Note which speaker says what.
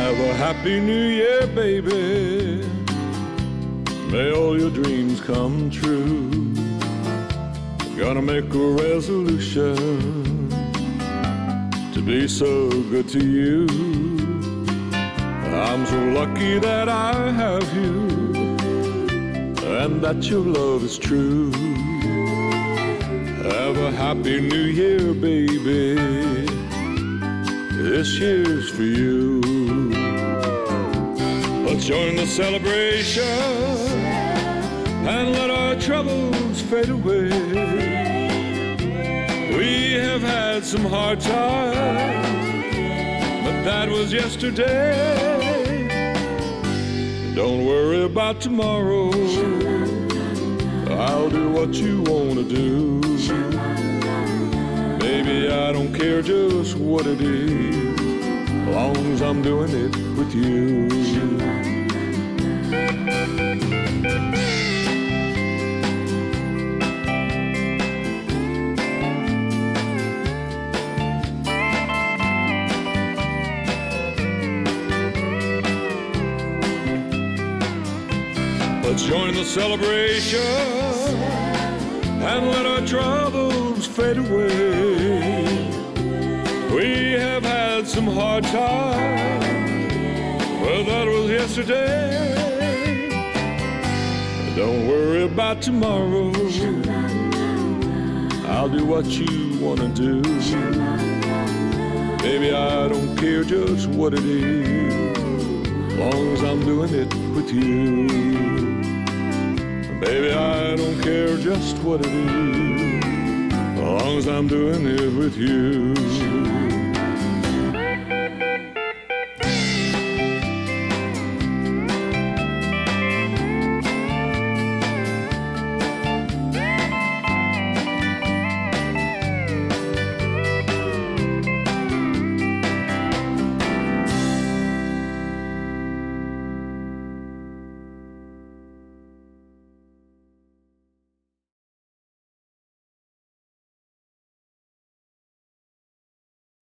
Speaker 1: Have a happy new year, baby. May all your dreams come true. Gonna make a resolution to be so good to you. I'm so lucky that I have you, and that your love is true. Have a happy new year, baby. This year's for you. Let's join the celebration and let our troubles fade away. We have had some hard times, but that was yesterday. Don't worry about tomorrow. I'll do what you wanna do. Baby, I don't care just what it is, as long as I'm doing it with you. Let's join the celebration and let our troubles fade away. We have had some hard times, well, that was yesterday. Don't worry about tomorrow. I'll do what you wanna do. Baby, I don't care just what it is, as long as I'm doing it with you. Baby, I don't care just what it is, as long as I'm doing it with you.